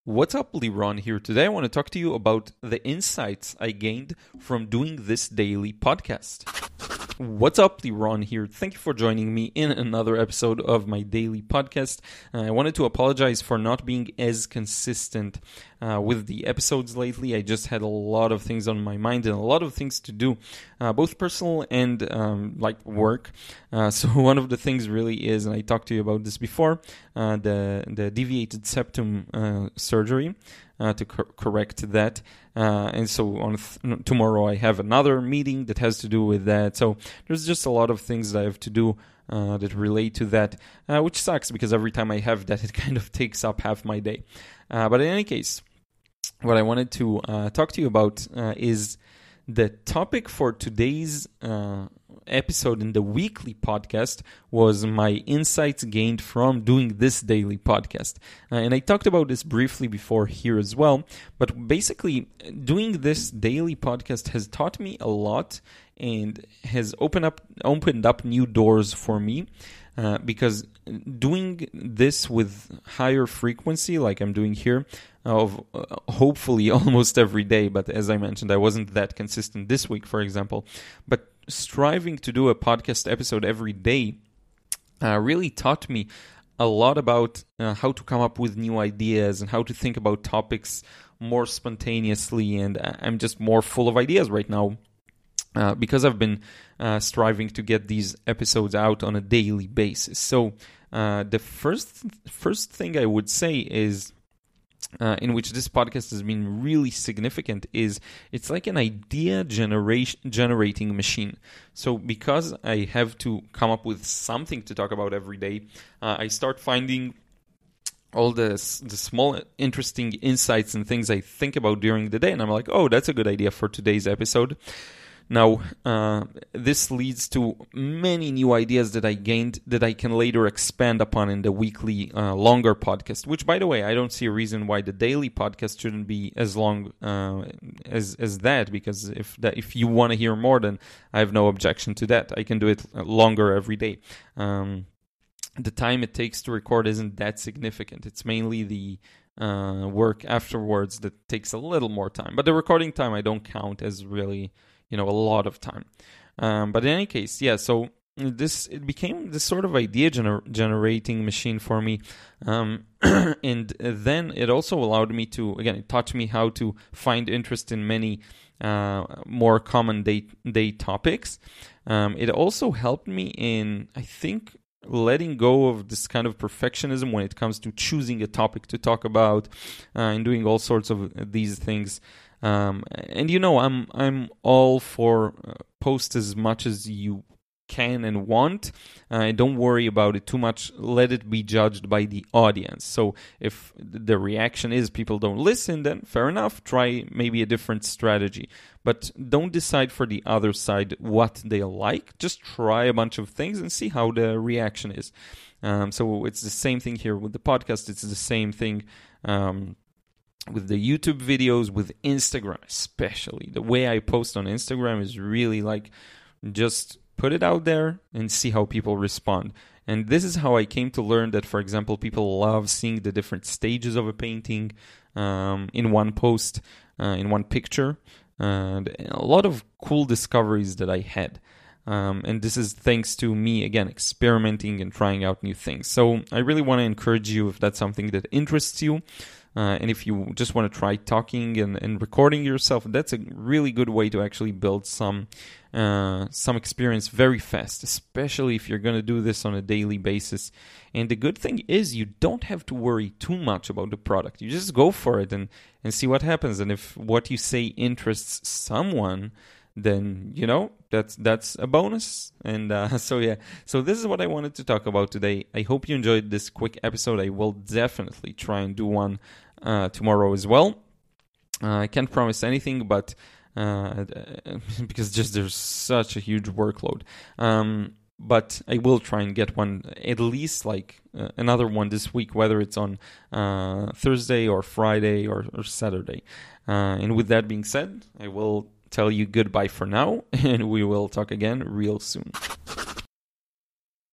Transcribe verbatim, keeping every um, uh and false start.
What's up, Liron here. Today I want to talk to you about the insights I gained from doing this daily podcast. What's up, Liron here. Thank you for joining me in another episode of my daily podcast. Uh, I wanted to apologize for not being as consistent uh, with the episodes lately. I just had a lot of things on my mind and a lot of things to do, uh, both personal and um, like work. Uh, so one of the things really is, and I talked to you about this before, uh, the, the deviated septum uh, surgery. Uh, to cor- correct that. Uh, and so on th- tomorrow I have another meeting that has to do with that. So there's just a lot of things that I have to do uh, that relate to that, uh, which sucks because every time I have that, it kind of takes up half my day. Uh, but in any case, what I wanted to uh, talk to you about uh, is the topic for today's uh, episode in the weekly podcast was my insights gained from doing this daily podcast. Uh, and I talked about this briefly before here as well. But basically, doing this daily podcast has taught me a lot and has opened up opened up new doors for me. Uh, because doing this with higher frequency, like I'm doing here, of uh, hopefully almost every day, but as I mentioned, I wasn't that consistent this week, for example, but striving to do a podcast episode every day uh, really taught me a lot about uh, how to come up with new ideas and how to think about topics more spontaneously, and I'm just more full of ideas right now. Uh, because I've been uh, striving to get these episodes out on a daily basis. So uh, the first first thing I would say is, uh, in which this podcast has been really significant, is it's like an idea generation generating machine. So because I have to come up with something to talk about every day, uh, I start finding all the the small interesting insights and things I think about during the day, and I'm like, oh, that's a good idea for today's episode. Now, uh, this leads to many new ideas that I gained that I can later expand upon in the weekly uh, longer podcast, which, by the way, I don't see a reason why the daily podcast shouldn't be as long uh, as as that, because if that, if you want to hear more, then I have no objection to that. I can do it longer every day. Um, the time it takes to record isn't that significant. It's mainly the uh, work afterwards that takes a little more time. But the recording time I don't count as really... you know, a lot of time. Um, but in any case, yeah, so this, it became this sort of idea gener- generating machine for me. Um, and then it also allowed me to, again, it taught me how to find interest in many uh, more common day, day topics. Um, it also helped me in, I think, letting go of this kind of perfectionism when it comes to choosing a topic to talk about uh, and doing all sorts of these things. Um, and you know, I'm I'm all for uh, post as much as you can and want. Uh, don't worry about it too much. Let it be judged by the audience. So if the reaction is people don't listen, then fair enough. Try maybe a different strategy. But don't decide for the other side what they like. Just try a bunch of things and see how the reaction is. Um, so it's the same thing here with the podcast. It's the same thing Um, with the YouTube videos, with Instagram especially. The way I post on Instagram is really like just put it out there and see how people respond. And this is how I came to learn that, for example, people love seeing the different stages of a painting um, in one post, uh, in one picture. And a lot of cool discoveries that I had. Um, and this is thanks to me, again, experimenting and trying out new things. So I really want to encourage you, if that's something that interests you, Uh, and if you just want to try talking and, and recording yourself, that's a really good way to actually build some uh, some experience very fast, especially if you're going to do this on a daily basis. And the good thing is you don't have to worry too much about the product. You just go for it and, and see what happens. And if what you say interests someone, then, you know, that's that's a bonus. And uh, so, yeah. So this is what I wanted to talk about today. I hope you enjoyed this quick episode. I will definitely try and do one uh, tomorrow as well. Uh, I can't promise anything, but uh, because just there's such a huge workload. Um, but I will try and get one, at least like uh, another one this week, whether it's on uh, Thursday or Friday or, or Saturday. Uh, and with that being said, I will tell you goodbye for now, and we will talk again real soon.